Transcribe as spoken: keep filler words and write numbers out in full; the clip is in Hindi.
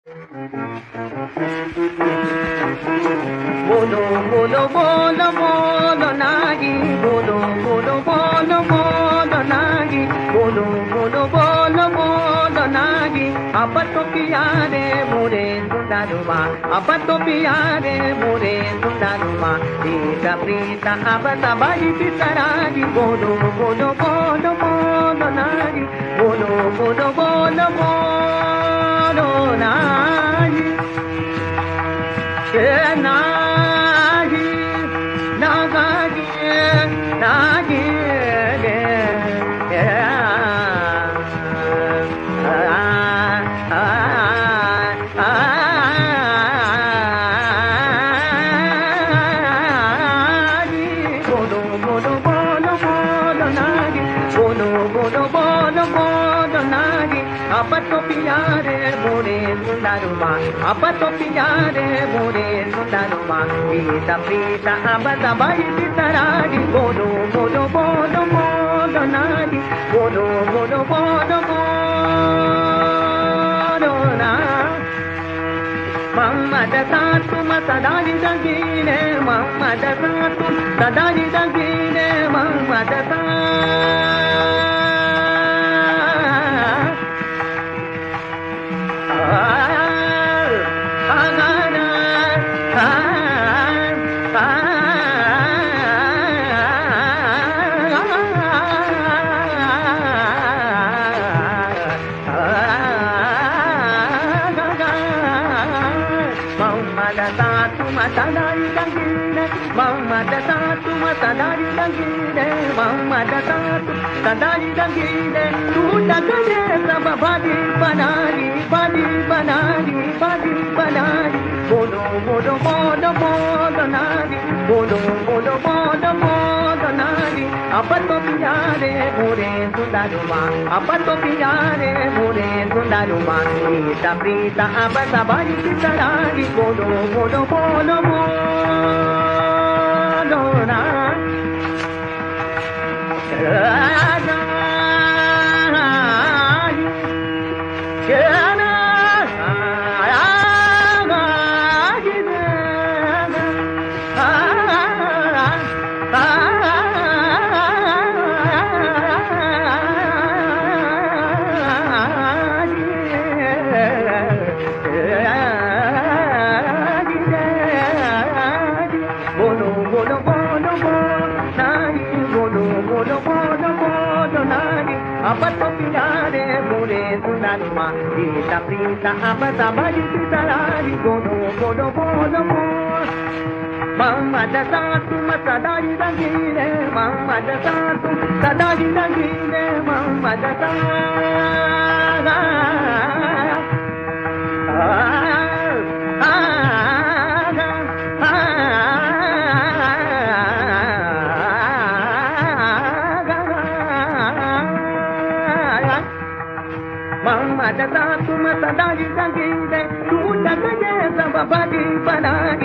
बोलो बोलो बोलो बोलो नागी, बोलो बोलो बोलो बोलो नागी, बोलो बोलो बोलो बोलो नागी। अब तो पियारे मोरे सुंदरुमा, अब तो पियारे मोरे सुंदरुमा, प्रीता प्रीता अब तबाई पितरागी। बोलो बोलो बोलो बोलो नागी, बोलो बोलो बोलो बोलो नागी। नागी नागी नागी बोलो बोलो बोलो बोलो नागी, बोलो बोलो बोलो बोलो नागी। अब तो पियारे मोरे सुंदरुमा, अब तो पियारे मोरे सुंदरुमा, प्रीता प्रीता अब तबाई पितरागी। बोलो बोलो बोलो बोलो नागी, बोलो बोलो बोलो बोलो ना। मम्मद सातुम सदारी दंगीने, मम्मद सातुम सदारी दंगीने, मम्मद सा Sadari dangine, Mama da satu, Sadari dangine, Mama da satu, Sadari dangine. Tu dagane sab badi banani, badi banani, badi banani. Bolo bolo bolo bolo nagi, bolo bolo bolo bolo nagi. Ab to piyare more sundaruma, ab to piyare more sundaruma, prita prita ab sabari pitaragi. Bolo bolo bolo bolo na. अब तो पियारे मोरे सुंदरुमा, प्रीता प्रीता अब तबाई पितरागी। बोलो बोलो बोलो बोलो। मम्मा da satu, Sadari dangine, Mama da satu, Sadari dangine, Mama da sa. Mama da satu, Sadari dangine, tu dagane sab badi banani.